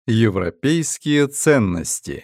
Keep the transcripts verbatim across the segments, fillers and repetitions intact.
Европейские ценности.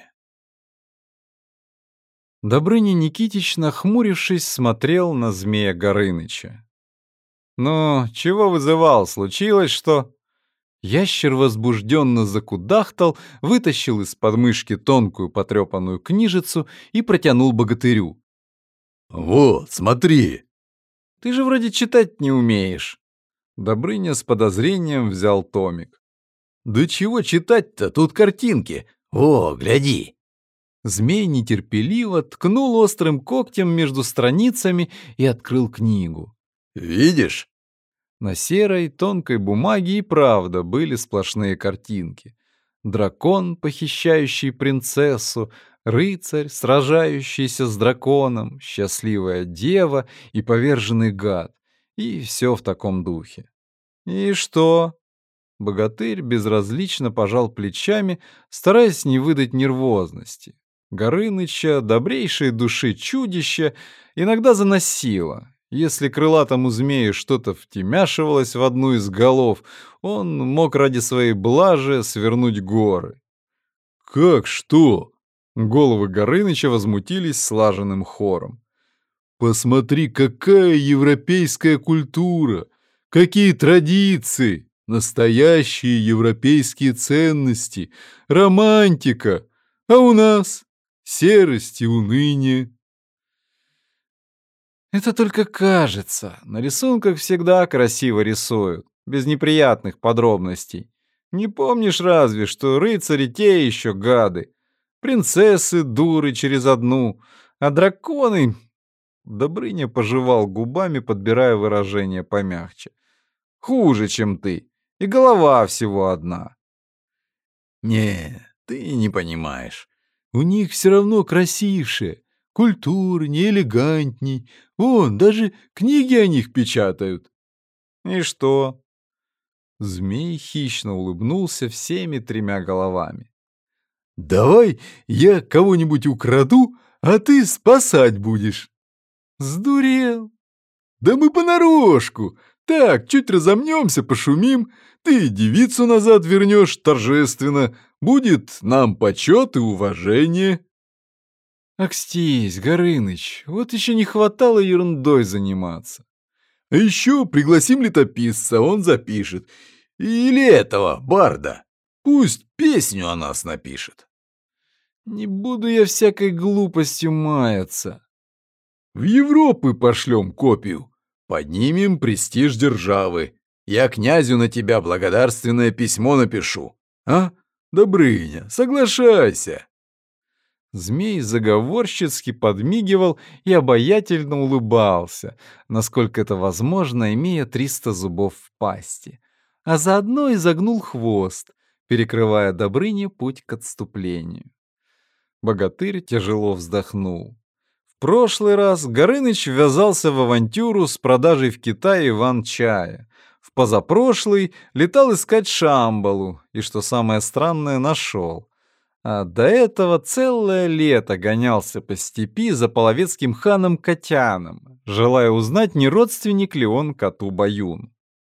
Добрыня Никитич, нахмурившись, смотрел на Змея Горыныча. «Ну, чего вызывал? Случилось что?» Ящер возбужденно закудахтал, вытащил из подмышки тонкую потрепанную книжицу и протянул богатырю. «Вот, смотри!» «Ты же вроде читать не умеешь». Добрыня с подозрением взял томик. «Да чего читать-то? Тут картинки. О, гляди!» Змей нетерпеливо ткнул острым когтем между страницами и открыл книгу. «Видишь?» На серой, тонкой бумаге и правда были сплошные картинки. Дракон, похищающий принцессу, рыцарь, сражающийся с драконом, счастливая дева и поверженный гад. И все в таком духе. «И что?» Богатырь безразлично пожал плечами, стараясь не выдать нервозности. Горыныча, добрейшей души чудища, иногда заносило. Если крылатому змею что-то втемяшивалось в одну из голов, он мог ради своей блажи свернуть горы. «Как что?» Головы Горыныча возмутились слаженным хором. «Посмотри, какая европейская культура! Какие традиции! Настоящие европейские ценности! Романтика! А у нас серость и уныние!» Это только кажется. На рисунках всегда красиво рисуют, без неприятных подробностей. Не помнишь разве, что рыцари те еще гады, принцессы дуры через одну, а драконы... Добрыня пожевал губами, подбирая выражение помягче. Хуже, чем ты, и голова всего одна. «Не, ты не понимаешь. У них все равно красивше, культурнее, элегантней. Вон, даже книги о них печатают». И что? Змей хищно улыбнулся всеми тремя головами. «Давай я кого-нибудь украду, а ты спасать будешь». Сдурел. «Да мы понарошку. Так, чуть разомнемся, пошумим. Ты девицу назад вернешь торжественно. Будет нам почет и уважение». Акстись, Горыныч, вот еще не хватало ерундой заниматься. А еще пригласим летописца, он запишет. Или этого, барда. Пусть песню о нас напишет. Не буду я всякой глупостью маяться. В Европу пошлем копию. Поднимем престиж державы. Я князю на тебя благодарственное письмо напишу. А, Добрыня, соглашайся. Змей заговорщицки подмигивал и обаятельно улыбался, насколько это возможно, имея триста зубов в пасти, а заодно изогнул хвост, перекрывая Добрыне путь к отступлению. Богатырь тяжело вздохнул. В прошлый раз Горыныч ввязался в авантюру с продажей в Китае Иван-чая. В позапрошлый летал искать Шамбалу и, что самое странное, нашел. А до этого целое лето гонялся по степи за половецким ханом Котяном, желая узнать, не родственник ли он коту Баюну.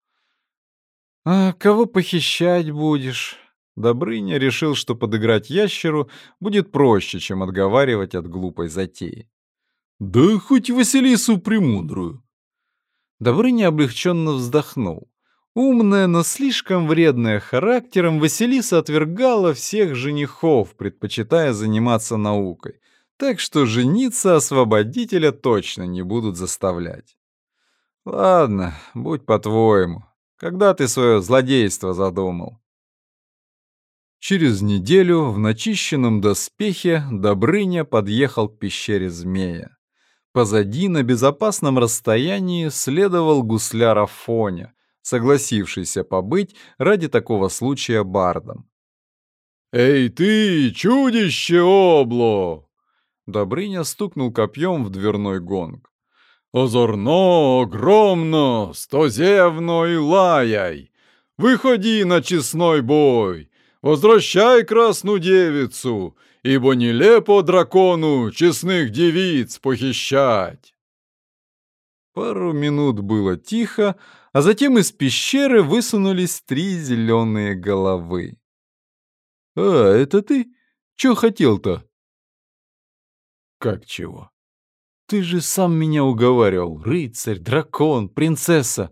«А кого похищать будешь?» Добрыня решил, что подыграть ящеру будет проще, чем отговаривать от глупой затеи. «Да хоть Василису Премудрую». Добрыня облегченно вздохнул. Умная, но слишком вредная характером, Василиса отвергала всех женихов, предпочитая заниматься наукой, так что жениться освободителя точно не будут заставлять. Ладно, будь по-твоему. Когда ты свое злодейство задумал? Через неделю в начищенном доспехе Добрыня подъехал к пещере змея. Позади на безопасном расстоянии следовал гусляр Афоня, согласившийся побыть ради такого случая бардом. «Эй ты, чудище обло!» Добрыня стукнул копьем в дверной гонг. «Озорно, огромно, стозевно и лаяй! Выходи на честной бой! Возвращай красную девицу, ибо нелепо дракону честных девиц похищать!» Пару минут было тихо, а затем из пещеры высунулись три зеленые головы. А, это ты? Чё хотел-то? Как чего? Ты же сам меня уговаривал. Рыцарь, дракон, принцесса.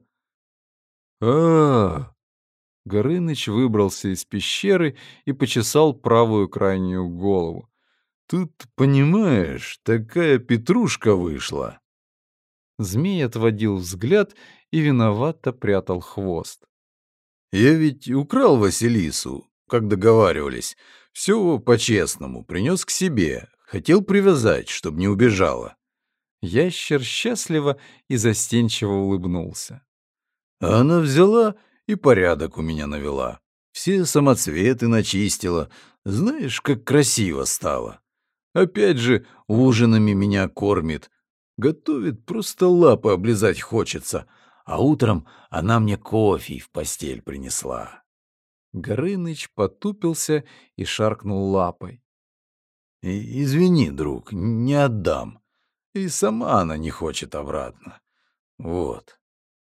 А, Горыныч выбрался из пещеры и почесал правую крайнюю голову. тут, понимаешь, такая петрушка вышла. Змей отводил взгляд и виновато прятал хвост. Я ведь украл Василису, как договаривались. Все по-честному, принес к себе. Хотел привязать, чтобы не убежала. Ящер счастливо и застенчиво улыбнулся. А она взяла и порядок у меня навела. Все самоцветы начистила. Знаешь, как красиво стало. Опять же, ужинами меня кормит. Готовит, просто лапы облизать хочется. А утром она мне кофе в постель принесла. Горыныч потупился и шаркнул лапой. И, извини, друг, не отдам. И сама она не хочет обратно. Вот.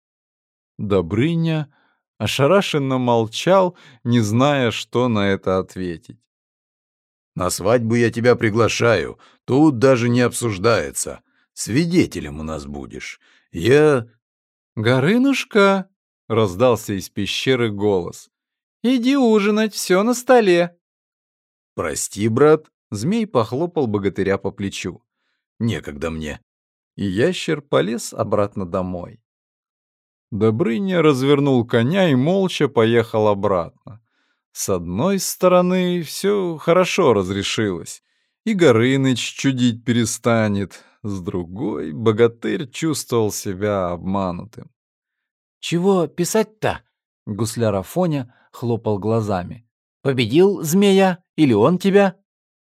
Добрыня ошарашенно молчал, не зная, что на это ответить. На свадьбу я тебя приглашаю. Тут даже не обсуждается. Свидетелем у нас будешь. Я... «Горынушка!» — раздался из пещеры голос. «Иди ужинать, все на столе!» Прости, брат, Змей похлопал богатыря по плечу. некогда мне. И ящер полез обратно домой. Добрыня развернул коня и молча поехал обратно. С одной стороны, все хорошо разрешилось, и Горыныч чудить перестанет, с другой богатырь чувствовал себя обманутым. «Чего писать-то?» — гусляр Афоня хлопал глазами. «Победил змея или он тебя?»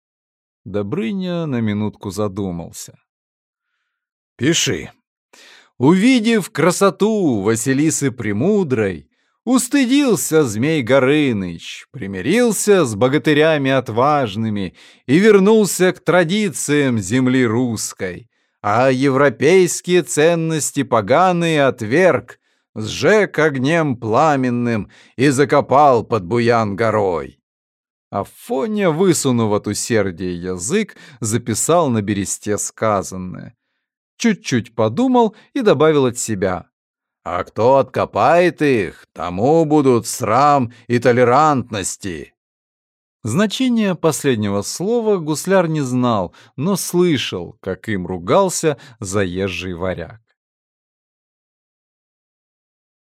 Добрыня на минутку задумался. Пиши. Увидев красоту Василисы Премудрой, устыдился змей Горыныч, примирился с богатырями отважными и вернулся к традициям земли русской, а европейские ценности поганые отверг, сжег огнем пламенным и закопал под Буян горой. Афоня, высунув от усердия язык, записал на бересте сказанное. Чуть-чуть подумал и добавил от себя. А кто откопает их, тому будут срам и толерантности. Значение последнего слова гусляр не знал, но слышал, как им ругался заезжий варяг.